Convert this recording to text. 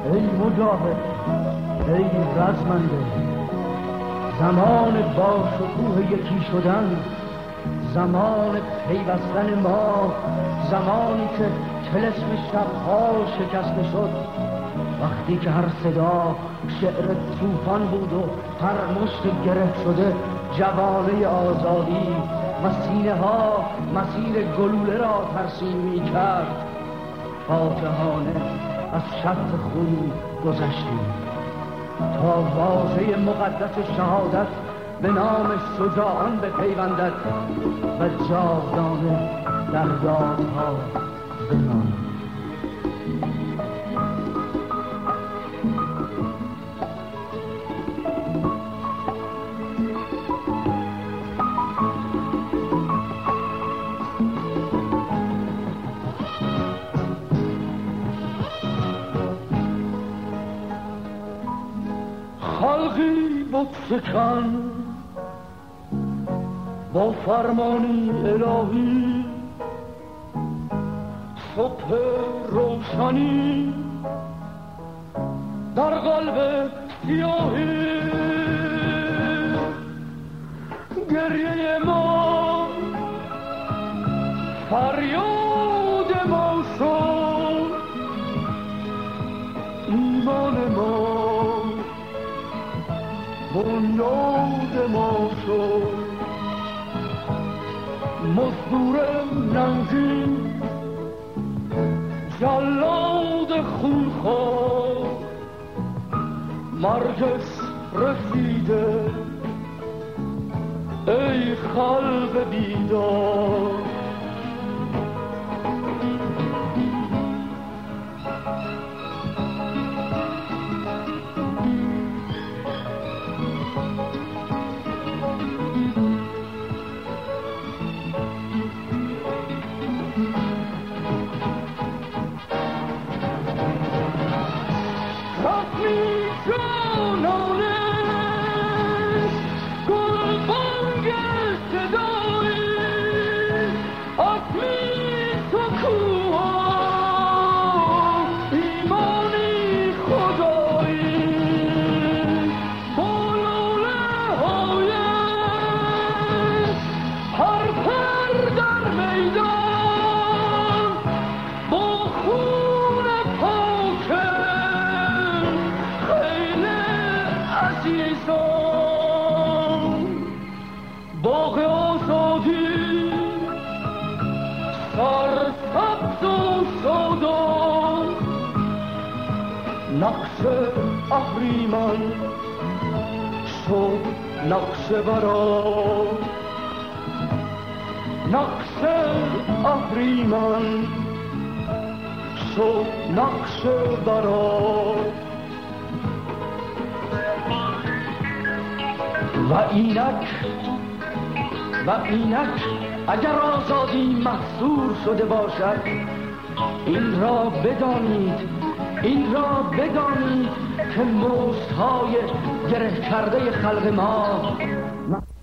ای مجاهد، ای رزمنده، زمان با شکوه یکی شدن، زمان پیوستن ما، زمانی که طلسم شبها شکسته شد، وقتی که هر صدا شعر طوفان بود و هر مشت گره شده جوانه آزادی و سینه ها مسیر گلوله را ترسیم می کرد. فاتحانه از شط خون گذشتیم تا واژه مقدس شهادت به نام شجاعان بپیوندد و جاودانه در یادها بماند. خلقی بتسکن با فرمانی الهی، صبح روشنی در قلب سیاهی، گریه ما فریاد ما شد، ایمان ما بنیاد ما شد. مزدور ننگین جلاد خونخوار، مرگش رسیده ای خلق بیدار. باغ آزادی سرسبز و شادان، نقش اهریمن شد نقش برا، نقش اهریمن شد نقش برا. و اینک اگر آزادی محصور شده باشد، این را بدانید که مشت‌های گره کرده خلق ما